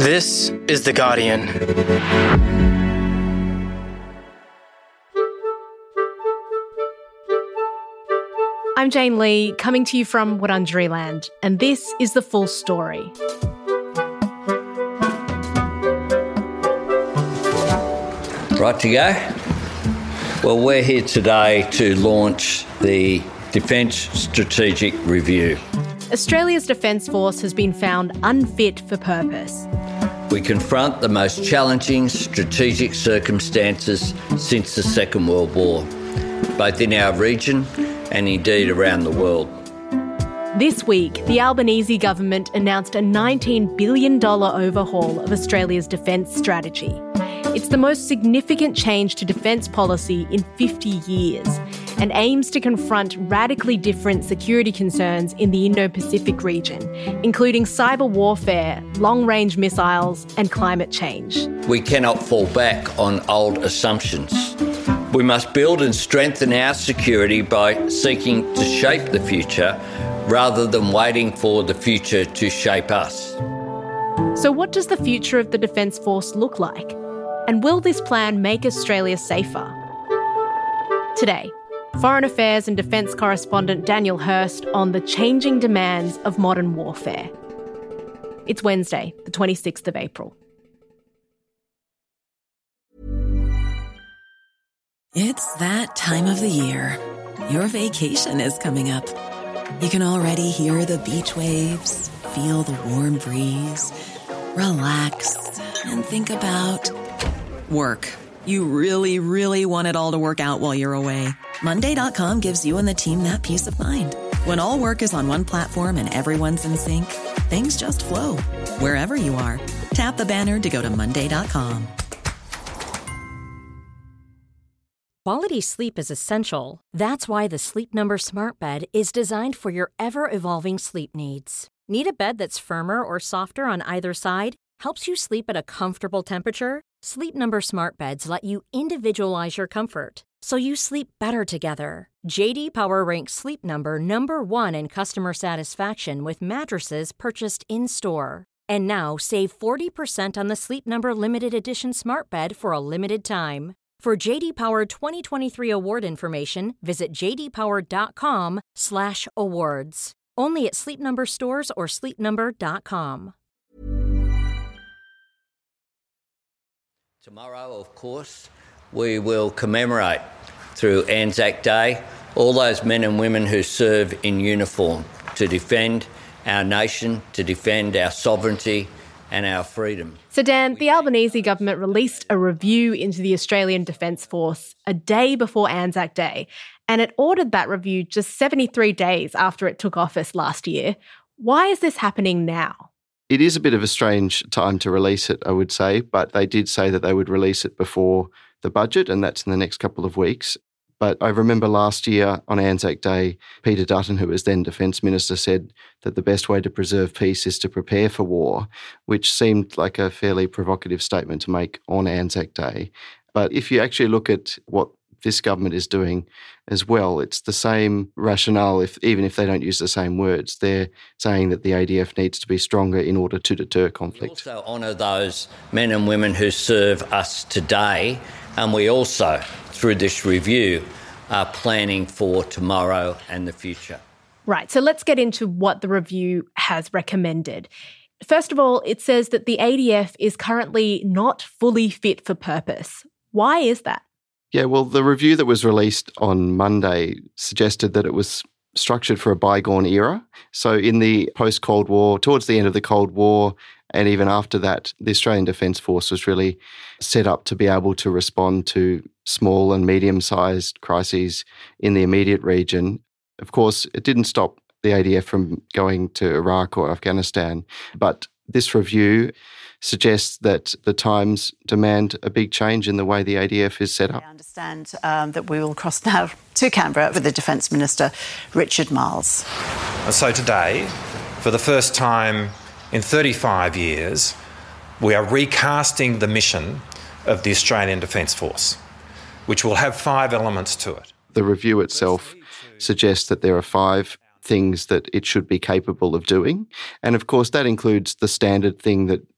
This is The Guardian. I'm Jane Lee, coming to you from Wurundjeri Land, and this is The Full Story. Right to go? Well, we're here today to launch the Defence Strategic Review. Australia's Defence Force has been found unfit for purpose. We confront the most challenging strategic circumstances since the Second World War, both in our region and indeed around the world. This week, the Albanese government announced a $19 billion overhaul of Australia's defence strategy. It's the most significant change to defence policy in 50 years and aims to confront radically different security concerns in the Indo-Pacific region, including cyber warfare, long-range missiles and climate change. We cannot fall back on old assumptions. We must build and strengthen our security by seeking to shape the future rather than waiting for the future to shape us. So what does the future of the Defence Force look like? And will this plan make Australia safer? Today, Foreign Affairs and Defence correspondent Daniel Hurst on the changing demands of modern warfare. It's Wednesday, the 26th of April. It's that time of the year. Your vacation is coming up. You can already hear the beach waves, feel the warm breeze, relax, and think about work. You really, really want it all to work out while you're away. Monday.com gives you and the team that peace of mind. When all work is on one platform and everyone's in sync, things just flow. Wherever you are, tap the banner to go to Monday.com. Quality sleep is essential. That's why the Sleep Number Smart Bed is designed for your ever-evolving sleep needs. Need a bed that's firmer or softer on either side? Helps you sleep at a comfortable temperature? Sleep Number Smart Beds let you individualize your comfort, so you sleep better together. J.D. Power ranks Sleep Number number 1 in customer satisfaction with mattresses purchased in-store. And now save 40% on the Sleep Number Limited Edition Smart Bed for a limited time. For J.D. Power 2023 award information, visit jdpower.com/awards. Only at Sleep Number stores or sleepnumber.com. Tomorrow, of course, we will commemorate through Anzac Day all those men and women who serve in uniform to defend our nation, to defend our sovereignty and our freedom. So Dan, the Albanese government released a review into the Australian Defence Force a day before Anzac Day, and it ordered that review just 73 days after it took office last year. Why is this happening now? It is a bit of a strange time to release it, I would say, but they did say that they would release it before the budget, and that's in the next couple of weeks. But I remember last year on Anzac Day, Peter Dutton, who was then Defence Minister, said that the best way to preserve peace is to prepare for war, which seemed like a fairly provocative statement to make on Anzac Day. But if you actually look at what this government is doing as well, it's the same rationale, even if they don't use the same words. They're saying that the ADF needs to be stronger in order to deter conflict. We also honour those men and women who serve us today, and we also, through this review, are planning for tomorrow and the future. Right, so let's get into what the review has recommended. First of all, it says that the ADF is currently not fully fit for purpose. Why is that? Yeah, well, the review that was released on Monday suggested that it was structured for a bygone era. So in the post-Cold War, towards the end of the Cold War, and even after that, the Australian Defence Force was really set up to be able to respond to small and medium-sized crises in the immediate region. Of course, it didn't stop the ADF from going to Iraq or Afghanistan, but this review suggests that the times demand a big change in the way the ADF is set up. I understand that we will cross now to Canberra with the Defence Minister, Richard Marles. So today, for the first time in 35 years, we are recasting the mission of the Australian Defence Force, which will have 5 elements to it. The review itself suggests that there are 5 things that it should be capable of doing. And of course, that includes the standard thing that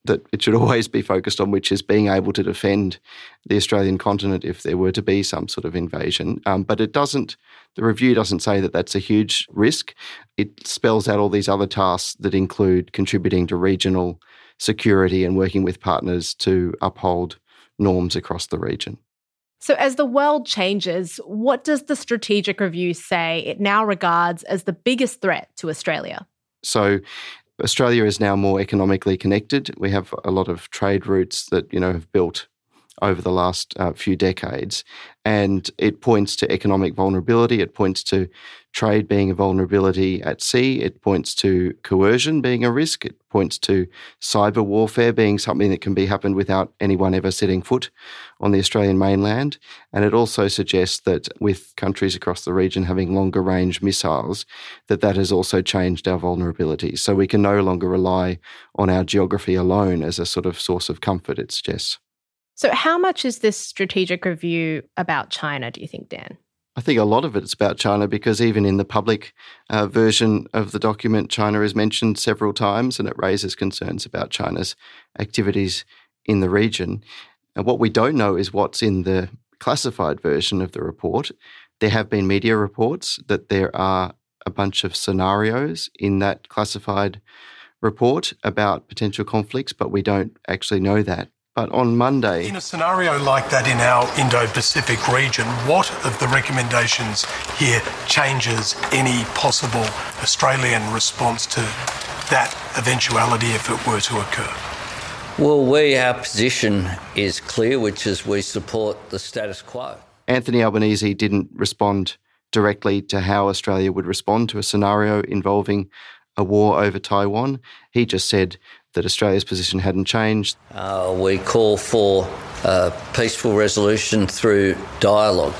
that it should always be focused on, which is being able to defend the Australian continent if there were to be some sort of invasion. But the review doesn't say that that's a huge risk. It spells out all these other tasks that include contributing to regional security and working with partners to uphold norms across the region. So as the world changes, what does the strategic review say it now regards as the biggest threat to Australia? So Australia is now more economically connected. We have a lot of trade routes that, have built over the last few decades. And it points to economic vulnerability. It points to trade being a vulnerability at sea. It points to coercion being a risk. It points to cyber warfare being something that can happen without anyone ever setting foot on the Australian mainland. And it also suggests that with countries across the region having longer range missiles, that has also changed our vulnerability. So we can no longer rely on our geography alone as a sort of source of comfort, it suggests. So how much is this strategic review about China, do you think, Dan? I think a lot of it's about China because even in the public version of the document, China is mentioned several times and it raises concerns about China's activities in the region. And what we don't know is what's in the classified version of the report. There have been media reports that there are a bunch of scenarios in that classified report about potential conflicts, but we don't actually know that. But on Monday... In a scenario like that in our Indo-Pacific region, what of the recommendations here changes any possible Australian response to that eventuality if it were to occur? Well, our position is clear, which is we support the status quo. Anthony Albanese didn't respond directly to how Australia would respond to a scenario involving a war over Taiwan. He just said that Australia's position hadn't changed. We call for a peaceful resolution through dialogue.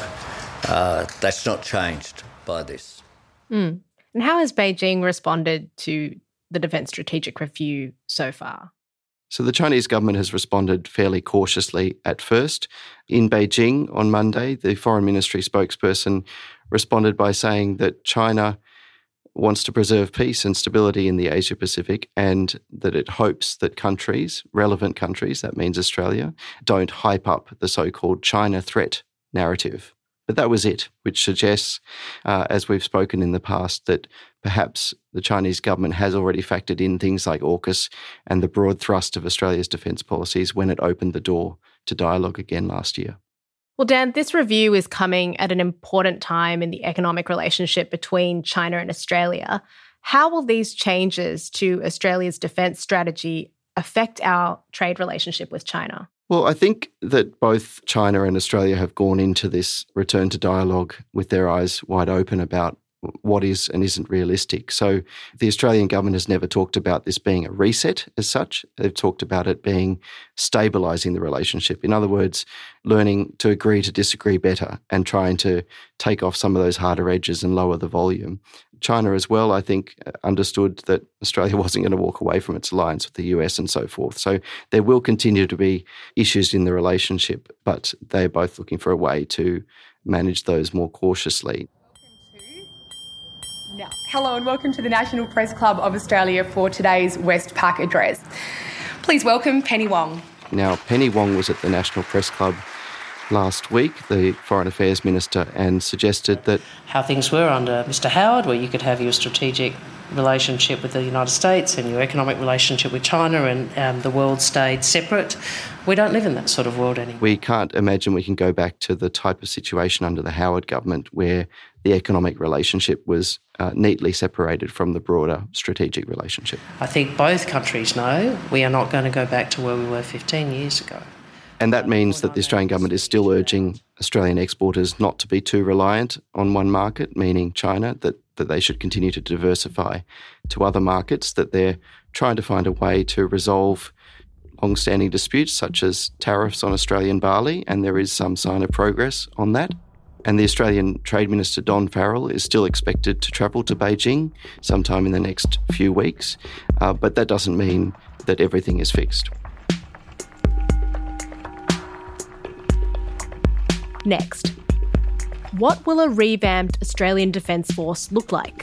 That's not changed by this. And how has Beijing responded to the Defence Strategic Review so far? So the Chinese government has responded fairly cautiously at first. In Beijing on Monday, the Foreign Ministry spokesperson responded by saying that China wants to preserve peace and stability in the Asia-Pacific and that it hopes that countries, relevant countries, that means Australia, don't hype up the so-called China threat narrative. But that was it, which suggests, as we've spoken in the past, that perhaps the Chinese government has already factored in things like AUKUS and the broad thrust of Australia's defence policies when it opened the door to dialogue again last year. Well, Dan, this review is coming at an important time in the economic relationship between China and Australia. How will these changes to Australia's defence strategy affect our trade relationship with China? Well, I think that both China and Australia have gone into this return to dialogue with their eyes wide open about what is and isn't realistic. So the Australian government has never talked about this being a reset as such. They've talked about it being stabilising the relationship. In other words, learning to agree to disagree better and trying to take off some of those harder edges and lower the volume. China as well, I think, understood that Australia wasn't going to walk away from its alliance with the US and so forth. So there will continue to be issues in the relationship, but they're both looking for a way to manage those more cautiously. Hello and welcome to the National Press Club of Australia for today's Westpac address. Please welcome Penny Wong. Now, Penny Wong was at the National Press Club last week, the Foreign Affairs Minister, and suggested that how things were under Mr Howard, where you could have your strategic relationship with the United States and your economic relationship with China and the world stayed separate. We don't live in that sort of world anymore. We can't imagine we can go back to the type of situation under the Howard government where the economic relationship was neatly separated from the broader strategic relationship. I think both countries know we are not going to go back to where we were 15 years ago. And that means that the Australian government is still urging Australian exporters not to be too reliant on one market, meaning China, that they should continue to diversify to other markets, that they're trying to find a way to resolve long-standing disputes such as tariffs on Australian barley, and there is some sign of progress on that. And the Australian Trade Minister, Don Farrell, is still expected to travel to Beijing sometime in the next few weeks, but that doesn't mean that everything is fixed. Next, what will a revamped Australian Defence Force look like?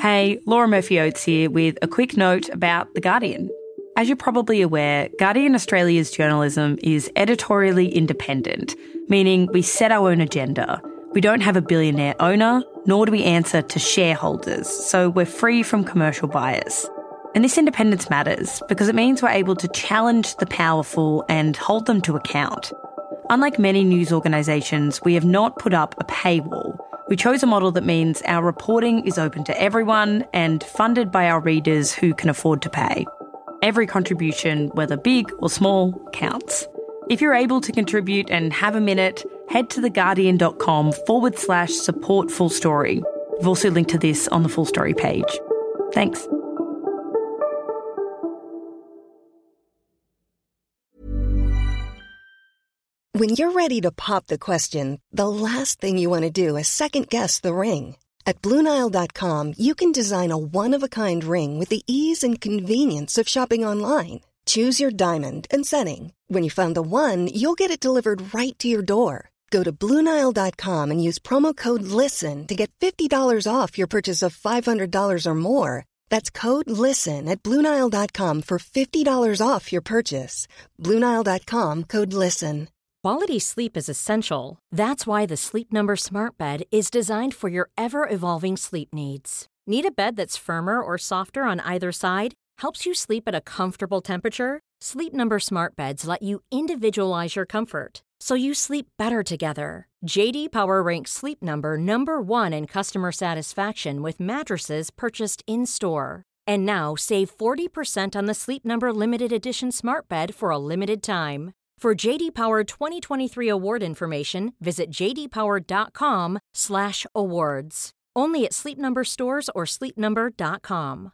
Hey, Laura Murphy-Oates here with a quick note about The Guardian. As you're probably aware, Guardian Australia's journalism is editorially independent, meaning we set our own agenda. We don't have a billionaire owner, nor do we answer to shareholders, so we're free from commercial bias. And this independence matters because it means we're able to challenge the powerful and hold them to account. Unlike many news organisations, we have not put up a paywall. We chose a model that means our reporting is open to everyone and funded by our readers who can afford to pay. Every contribution, whether big or small, counts. If you're able to contribute and have a minute, head to theguardian.com/support Full Story. We've also linked to this on the Full Story page. Thanks. When you're ready to pop the question, the last thing you want to do is second-guess the ring. At BlueNile.com, you can design a one-of-a-kind ring with the ease and convenience of shopping online. Choose your diamond and setting. When you find the one, you'll get it delivered right to your door. Go to BlueNile.com and use promo code LISTEN to get $50 off your purchase of $500 or more. That's code LISTEN at BlueNile.com for $50 off your purchase. BlueNile.com, code LISTEN. Quality sleep is essential. That's why the Sleep Number Smart Bed is designed for your ever-evolving sleep needs. Need a bed that's firmer or softer on either side? Helps you sleep at a comfortable temperature? Sleep Number Smart Beds let you individualize your comfort, so you sleep better together. J.D. Power ranks Sleep Number number 1 in customer satisfaction with mattresses purchased in-store. And now save 40% on the Sleep Number Limited Edition Smart Bed for a limited time. For J.D. Power 2023 award information, visit jdpower.com/awards. Only at Sleep Number stores or sleepnumber.com.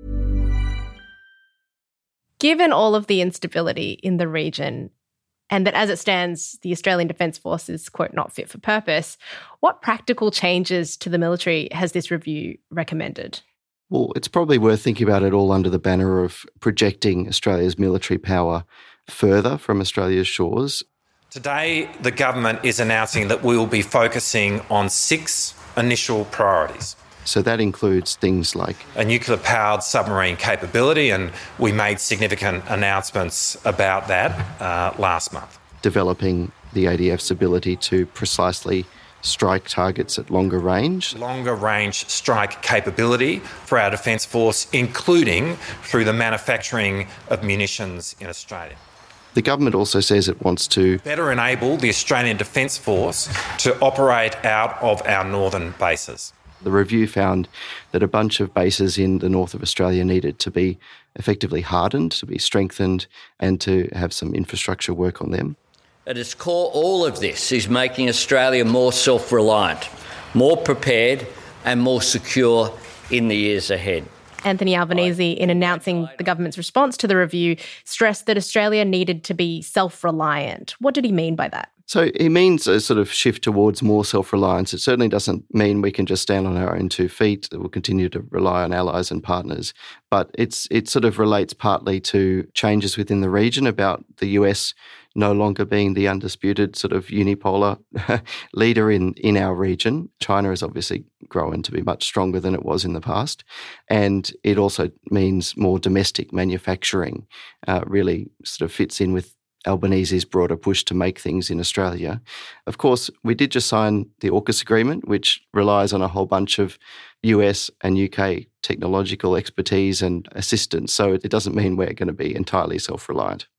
Given all of the instability in the region, and that as it stands, the Australian Defence Force is, quote, not fit for purpose, what practical changes to the military has this review recommended? Well, it's probably worth thinking about it all under the banner of projecting Australia's military power further from Australia's shores. Today, the government is announcing that we will be focusing on 6 initial priorities. So that includes things like a nuclear-powered submarine capability, and we made significant announcements about that last month. Developing the ADF's ability to precisely strike targets at longer range. Longer range strike capability for our Defence Force, including through the manufacturing of munitions in Australia. The government also says it wants to better enable the Australian Defence Force to operate out of our northern bases. The review found that a bunch of bases in the north of Australia needed to be effectively hardened, to be strengthened, and to have some infrastructure work on them. At its core, all of this is making Australia more self-reliant, more prepared and more secure in the years ahead. Anthony Albanese, in announcing the government's response to the review, stressed that Australia needed to be self-reliant. What did he mean by that? So he means a sort of shift towards more self-reliance. It certainly doesn't mean we can just stand on our own 2 feet, that we'll continue to rely on allies and partners. But it sort of relates partly to changes within the region about the US no longer being the undisputed sort of unipolar leader in our region. China has obviously grown to be much stronger than it was in the past. And it also means more domestic manufacturing, really sort of fits in with Albanese's broader push to make things in Australia. Of course, we did just sign the AUKUS agreement, which relies on a whole bunch of US and UK technological expertise and assistance. So it doesn't mean we're going to be entirely self-reliant.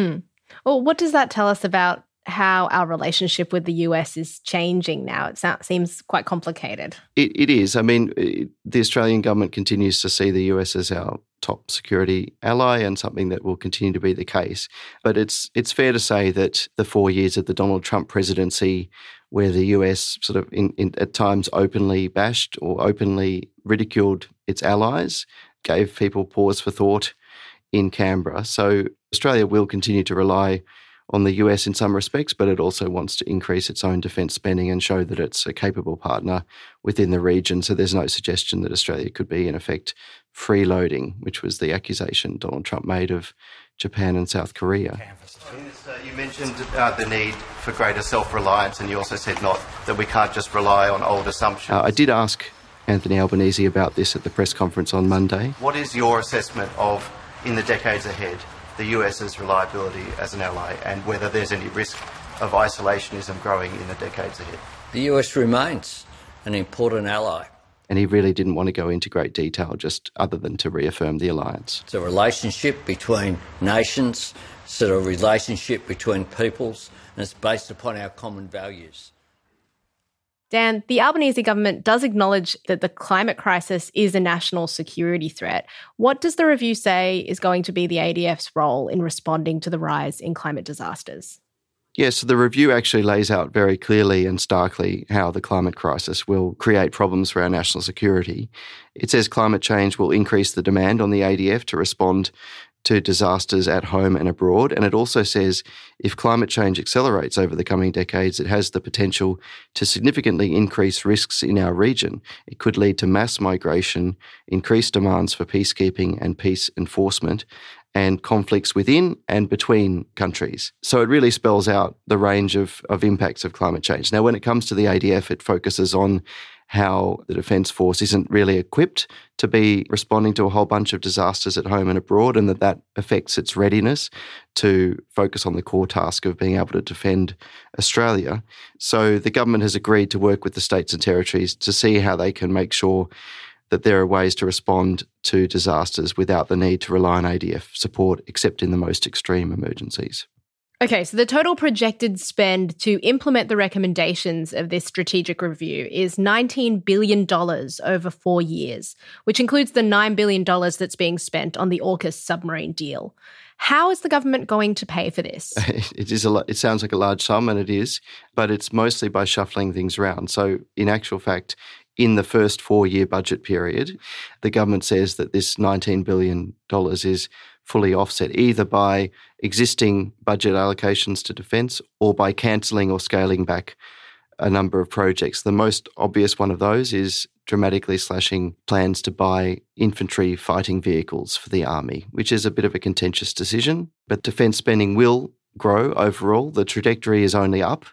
Well, what does that tell us about how our relationship with the US is changing now? It seems quite complicated. It is. I mean, the Australian government continues to see the US as our top security ally and something that will continue to be the case. But it's fair to say that the 4 years of the Donald Trump presidency, where the US sort of at times openly bashed or openly ridiculed its allies, gave people pause for thought in Canberra. So Australia will continue to rely on the US in some respects, but it also wants to increase its own defence spending and show that it's a capable partner within the region. So there's no suggestion that Australia could be, in effect, freeloading, which was the accusation Donald Trump made of Japan and South Korea. You mentioned the need for greater self-reliance, and you also said that we can't just rely on old assumptions. I did ask Anthony Albanese about this at the press conference on Monday. What is your assessment of, in the decades ahead, the US's reliability as an ally and whether there's any risk of isolationism growing in the decades ahead? The US remains an important ally. And he really didn't want to go into great detail, just other than to reaffirm the alliance. It's a relationship between nations, it's a relationship between peoples, and it's based upon our common values. Dan, the Albanese government does acknowledge that the climate crisis is a national security threat. What does the review say is going to be the ADF's role in responding to the rise in climate disasters? Yes, so the review actually lays out very clearly and starkly how the climate crisis will create problems for our national security. It says climate change will increase the demand on the ADF to respond to disasters at home and abroad. And it also says if climate change accelerates over the coming decades, it has the potential to significantly increase risks in our region. It could lead to mass migration, increased demands for peacekeeping and peace enforcement, and conflicts within and between countries. So it really spells out the range of impacts of climate change. Now, when it comes to the ADF, it focuses on how the Defence Force isn't really equipped to be responding to a whole bunch of disasters at home and abroad, and that affects its readiness to focus on the core task of being able to defend Australia. So the government has agreed to work with the states and territories to see how they can make sure that there are ways to respond to disasters without the need to rely on ADF support, except in the most extreme emergencies. Okay, so the total projected spend to implement the recommendations of this strategic review is $19 billion over 4 years, which includes the $9 billion that's being spent on the AUKUS submarine deal. How is the government going to pay for this? It sounds like a large sum, and it is, but it's mostly by shuffling things around. So in actual fact, in the first 4-year budget period, the government says that this $19 billion is fully offset either by existing budget allocations to defence or by cancelling or scaling back a number of projects. The most obvious one of those is dramatically slashing plans to buy infantry fighting vehicles for the army, which is a bit of a contentious decision. But defence spending will grow overall. The trajectory is only up,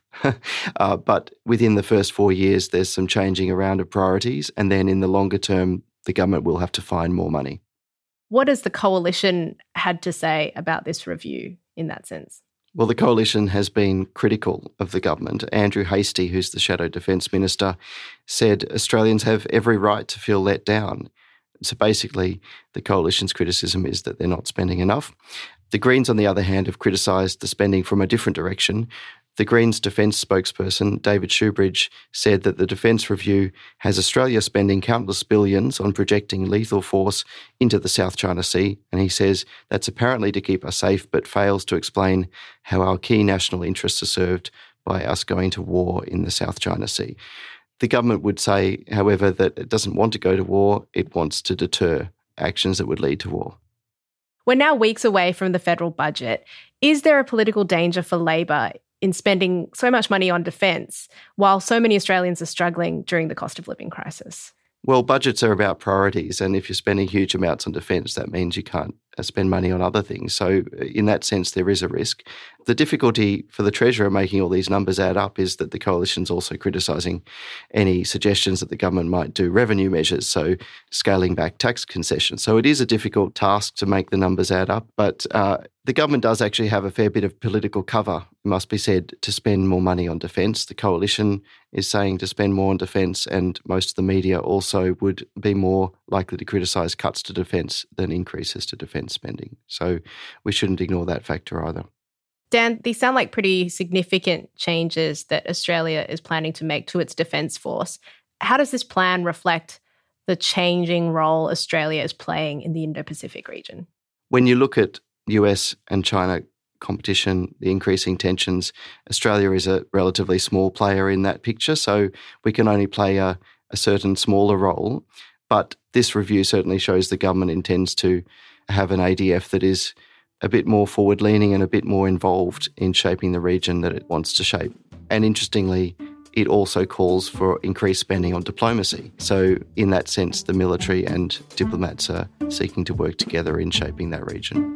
but within the first 4 years, there's some changing around of priorities. And then in the longer term, the government will have to find more money. What has the coalition had to say about this review in that sense? Well, the coalition has been critical of the government. Andrew Hastie, who's the Shadow Defence Minister, said Australians have every right to feel let down. So basically, the coalition's criticism is that they're not spending enough. The Greens, on the other hand, have criticised the spending from a different direction. The Greens Defence spokesperson, David Shoebridge, said that the Defence Review has Australia spending countless billions on projecting lethal force into the South China Sea, and he says that's apparently to keep us safe, but fails to explain how our key national interests are served by us going to war in the South China Sea. The government would say, however, that it doesn't want to go to war, it wants to deter actions that would lead to war. We're now weeks away from the federal budget. Is there a political danger for Labor in spending so much money on defence while so many Australians are struggling during the cost of living crisis? Well, budgets are about priorities, and if you're spending huge amounts on defence, that means you can't spend money on other things. So in that sense, there is a risk. The difficulty for the Treasurer making all these numbers add up is that the coalition's also criticising any suggestions that the government might do revenue measures, so scaling back tax concessions. So it is a difficult task to make the numbers add up, but the government does actually have a fair bit of political cover, it must be said, to spend more money on defence. The coalition is saying to spend more on defence, and most of the media also would be more likely to criticise cuts to defence than increases to defence spending. So we shouldn't ignore that factor either. Dan, these sound like pretty significant changes that Australia is planning to make to its defence force. How does this plan reflect the changing role Australia is playing in the Indo-Pacific region? When you look at US and China competition, the increasing tensions, Australia is a relatively small player in that picture, so we can only play a certain smaller role. But this review certainly shows the government intends to have an ADF that is a bit more forward-leaning and a bit more involved in shaping the region that it wants to shape. And interestingly, it also calls for increased spending on diplomacy. So in that sense, the military and diplomats are seeking to work together in shaping that region.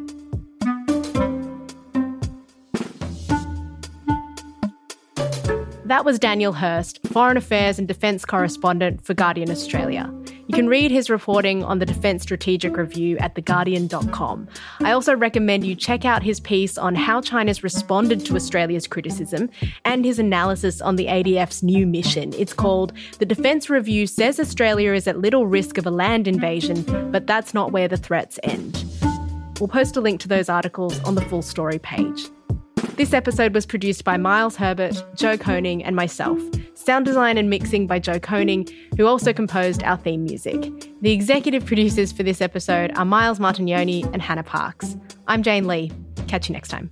That was Daniel Hurst, Foreign Affairs and Defence Correspondent for Guardian Australia. You can read his reporting on the Defence Strategic Review at theguardian.com. I also recommend you check out his piece on how China's responded to Australia's criticism and his analysis on the ADF's new mission. It's called The Defence Review Says Australia is at Little Risk of a Land Invasion, but that's not where the threats end. We'll post a link to those articles on the full story page. This episode was produced by Miles Herbert, Joe Koning and myself. Sound design and mixing by Joe Koning, who also composed our theme music. The executive producers for this episode are Miles Martignoni and Hannah Parks. I'm Jane Lee. Catch you next time.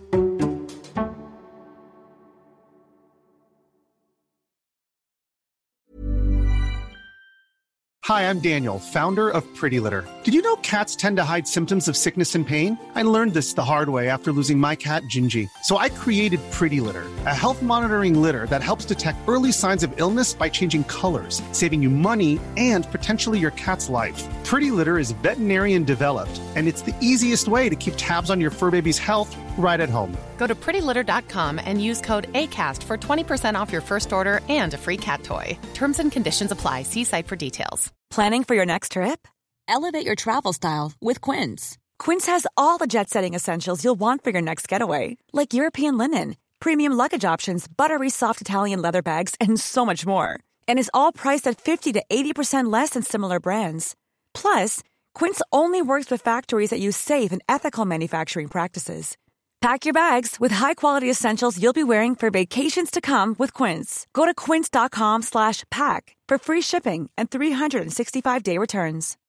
Hi, I'm Daniel, founder of Pretty Litter. Did you know cats tend to hide symptoms of sickness and pain? I learned this the hard way after losing my cat, Gingy. So I created Pretty Litter, a health monitoring litter that helps detect early signs of illness by changing colors, saving you money and potentially your cat's life. Pretty Litter is veterinarian developed, and it's the easiest way to keep tabs on your fur baby's health right at home. Go to prettylitter.com and use code ACAST for 20% off your first order and a free cat toy. Terms and conditions apply. See site for details. Planning for your next trip? Elevate your travel style with Quince. Quince has all the jet-setting essentials you'll want for your next getaway, like European linen, premium luggage options, buttery soft Italian leather bags, and so much more. And is all priced at 50 to 80% less than similar brands. Plus, Quince only works with factories that use safe and ethical manufacturing practices. Pack your bags with high-quality essentials you'll be wearing for vacations to come with Quince. Go to quince.com/pack for free shipping and 365-day returns.